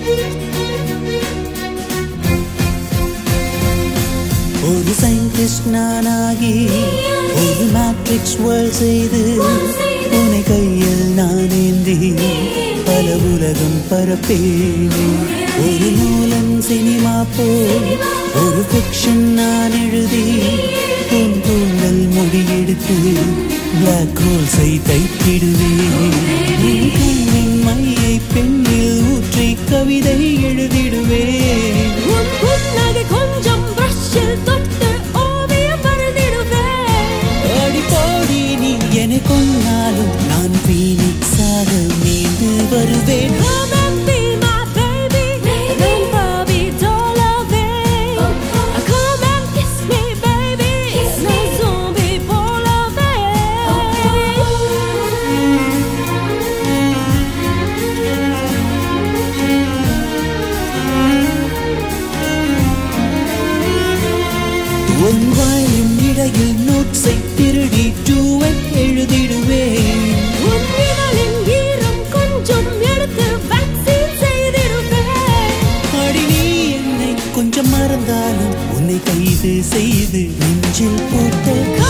ஒரு சயின்டிஸ்ட் நானாகி ஒரு matrix world செய்து உன்னை கையில் நான் ஏந்தி பல உலகம் பரப்பேனே. ஒரு நூலன் சினிமா போல் ஒரு ஃபிக்ஷன் நான் எழுதி உன் தூண்டல் முடியெடுத்து பிளாக் ஹோல்ஸை தைத்திடுவேன். கண்ணின் மையை பெண்ணில் ஊற்றி கவிதை எழுதிடுவேன். கொஞ்சம் பிரஷில் தொட்டு ஓவியம் வரைந்திடுவேன். அடிப்போடி நீ என்னை கொன்னாலும் நான் பீனிக்ஸாக மீண்டு வருவேன். உன் வாயின் இடையில் நோட்ஸை திருடி டூவெட் எழுதிடுவேன். உன் விரலின் ஈரம் கொஞ்சம் எடுத்து வேக்சின் செய்திடுவேன். அடி நீ என்னை கொஞ்சம் மறந்தாலும் உன்னை கைது செய்து நெஞ்சில் போட்ட